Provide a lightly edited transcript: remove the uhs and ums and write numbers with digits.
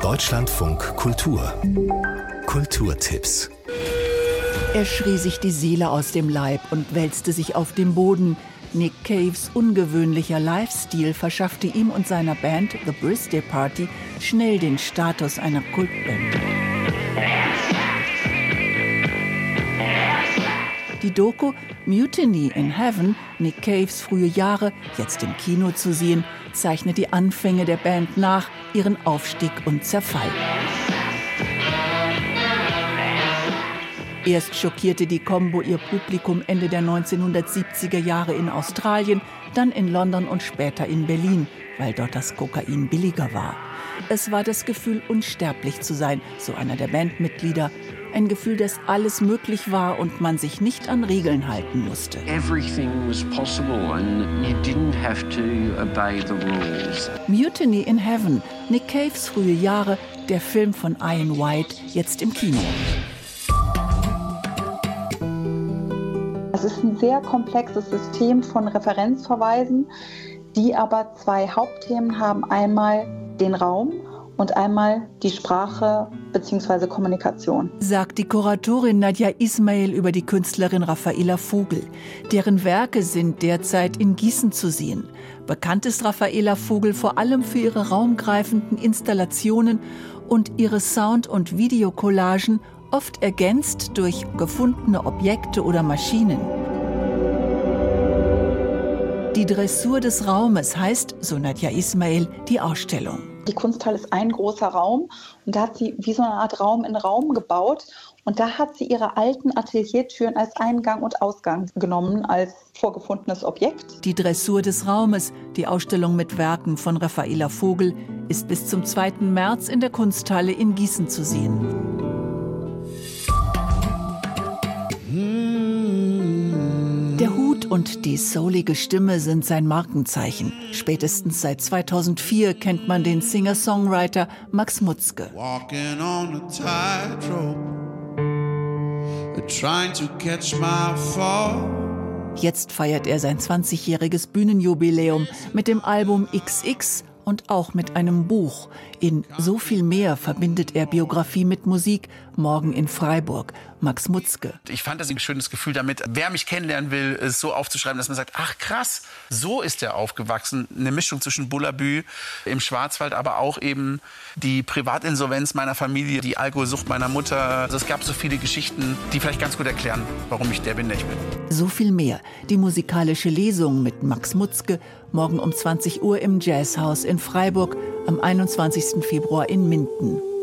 Deutschlandfunk Kultur. Kulturtipps. Er schrie sich die Seele aus dem Leib und wälzte sich auf dem Boden. Nick Caves ungewöhnlicher Livestil verschaffte ihm und seiner Band The Birthday Party schnell den Status einer Kultband. Die Doku Mutiny in Heaven, Nick Caves frühe Jahre, jetzt im Kino zu sehen, zeichnet die Anfänge der Band nach, ihren Aufstieg und Zerfall. Erst schockierte die Combo ihr Publikum Ende der 1970er Jahre in Australien, dann in London und später in Berlin, weil dort das Kokain billiger war. Es war das Gefühl, unsterblich zu sein, so einer der Bandmitglieder. Ein Gefühl, dass alles möglich war und man sich nicht an Regeln halten musste. Everything was possible and you didn't have to obey the rules. Mutiny in Heaven, Nick Caves frühe Jahre, der Film von Ian White, jetzt im Kino. Es ist ein sehr komplexes System von Referenzverweisen, die aber zwei Hauptthemen haben. Einmal den Raum und einmal die Sprache bzw. Kommunikation. Sagt die Kuratorin Nadja Ismail über die Künstlerin Raffaela Vogel. Deren Werke sind derzeit in Gießen zu sehen. Bekannt ist Raffaela Vogel vor allem für ihre raumgreifenden Installationen und ihre Sound- und Videocollagen, oft ergänzt durch gefundene Objekte oder Maschinen. Die Dressur des Raumes heißt, so Nadja Ismail, die Ausstellung. Die Kunsthalle ist ein großer Raum und da hat sie wie so eine Art Raum in Raum gebaut. Und da hat sie ihre alten Ateliertüren als Eingang und Ausgang genommen, als vorgefundenes Objekt. Die Dressur des Raumes, die Ausstellung mit Werken von Raffaela Vogel, ist bis zum 2. März in der Kunsthalle in Gießen zu sehen. Der Hut und die soulige Stimme sind sein Markenzeichen. Spätestens seit 2004 kennt man den Singer-Songwriter Max Mutzke. Jetzt feiert er sein 20-jähriges Bühnenjubiläum mit dem Album XX und auch mit einem Buch. In So viel mehr verbindet er Biografie mit Musik. Morgen in Freiburg. Max Mutzke. Ich fand das ein schönes Gefühl damit, wer mich kennenlernen will, es so aufzuschreiben, dass man sagt, ach krass, so ist er aufgewachsen. Eine Mischung zwischen Bullabü im Schwarzwald, aber auch eben die Privatinsolvenz meiner Familie, die Alkoholsucht meiner Mutter. Also es gab so viele Geschichten, die vielleicht ganz gut erklären, warum ich der bin, der ich bin. So viel mehr. Die musikalische Lesung mit Max Mutzke. Morgen um 20 Uhr im Jazzhaus in Freiburg, am 21. Februar in Minden.